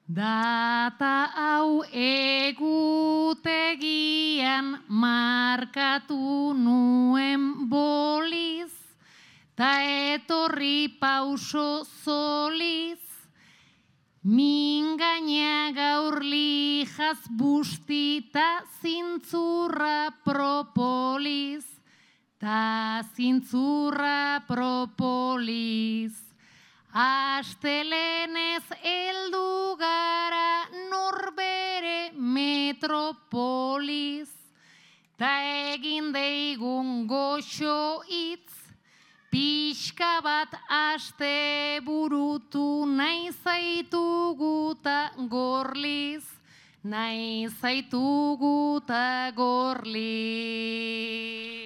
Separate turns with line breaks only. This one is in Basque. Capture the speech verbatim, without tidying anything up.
Data hau egutegian markatu nuen boliz, ta etorri pauso zoliz, min gaina gaur lijaz bustita zintzurra propolis, ta zintzurra propolis. Astelenez heldu gara norbere metropolis, ta egin deigun goxo hitz, pixka bat aste burutu nahi zaitugu ta gorliz, nahi zaitugu ta gorliz.